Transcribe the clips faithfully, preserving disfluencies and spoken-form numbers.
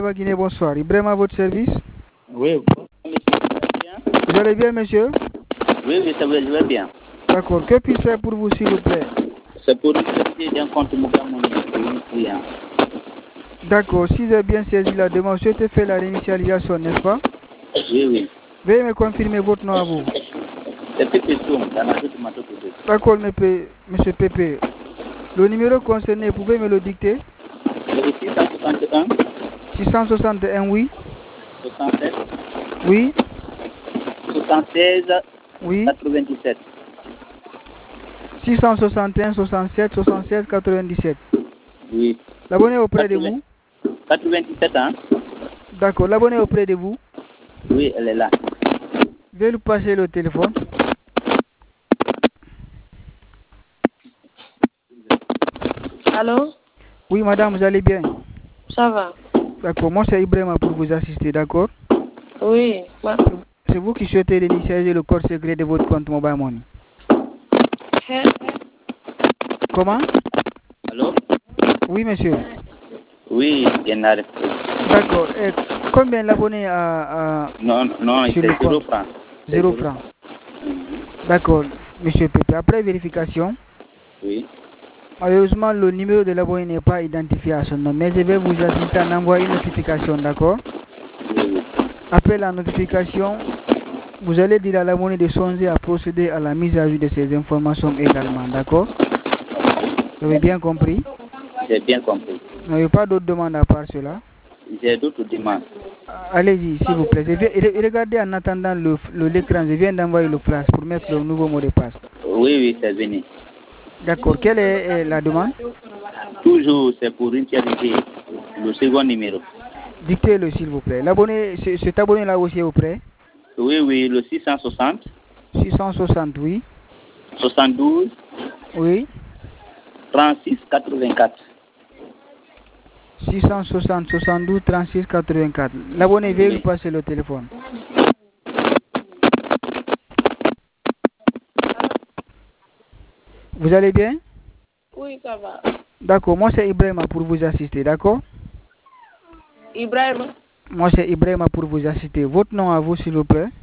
Guinée, bonsoir. Ibrahim à votre service. Oui, monsieur. Vous allez bien, monsieur? Oui, oui, ça va, je vais bien. D'accord. Que puis-je faire pour vous, s'il vous plaît? C'est pour utiliser d'un compte mobile money pour un client. D'accord. Si j'ai bien saisi la demande, je te fais la réinitialisation, n'est-ce pas? Oui, oui. Veuillez me confirmer votre nom à vous. C'est Pépé Soum, dans la rue de Matoko. D'accord, monsieur Pépé. Le numéro concerné, pouvez me le dicter? six cent soixante et un. six cent soixante et un, oui. soixante-sept. Oui. soixante-seize. Oui. quatre-vingt-dix-sept. six cent soixante et un, soixante-sept, soixante-seize, quatre-vingt-dix-sept. Oui. L'abonné auprès de vous? quatre-vingt-dix-sept ans. D'accord. L'abonné auprès de vous? Oui, elle est là. Veuillez lui passer le téléphone. Allô? Oui, madame, vous allez bien? Ça va? D'accord. Moi, c'est Ibrahim pour vous assister, d'accord? Oui. Ma... C'est vous qui souhaitez réinitialiser le code secret de votre compte Mobile Money. Hein? Comment? Allô? Oui, monsieur. Oui, bien arrivé. D'accord. Et combien l'abonné a, a Non, non, sur c'est le zéro compte? franc. Zéro franc. D'accord, monsieur Pépé. Après vérification, Oui. malheureusement, le numéro de l'abonné n'est pas identifié à son nom, mais je vais vous assister à envoyer une notification, d'accord? Oui, oui. Après la notification, vous allez dire à l'abonné de songer à procéder à la mise à jour de ces informations également, d'accord? Vous avez bien compris? J'ai bien compris. Vous n'avez pas d'autres demandes à part cela? J'ai d'autres demandes. Allez-y, s'il vous plaît. Je viens, regardez en attendant le, le, l'écran, je viens d'envoyer le flash pour mettre le nouveau mot de passe. Oui, oui, c'est venu. D'accord. Quelle est la demande? Toujours, c'est pour utiliser le second numéro. Dictez-le, s'il vous plaît. L'abonné, cet abonné-là aussi est auprès? Oui, oui, le six cent soixante. six cent soixante, oui. soixante-douze. Oui. trente-six quatre-vingt-quatre. six cent soixante, soixante-douze, trente-six, quatre-vingt-quatre. L'abonné veut lui passer le téléphone. Vous allez bien? Oui, ça va. D'accord, moi c'est Ibrahima pour vous assister, d'accord? Ibrahima? Moi c'est Ibrahima pour vous assister. Votre nom à vous, s'il vous plaît?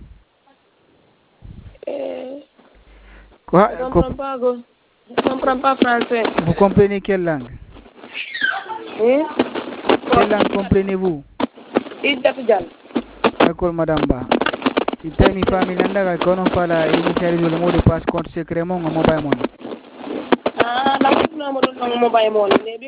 Euh, Quoi? je ne comprends pas, go. Je ne comprends pas français. Vous comprenez quelle langue? Oui? Quelle langue comprenez-vous? D'accord, madame Ba. Il t'a mis famille là, qu'on a fait la initialisation le mot de passe compte secrètement en mobile money. Ah, la mobile money.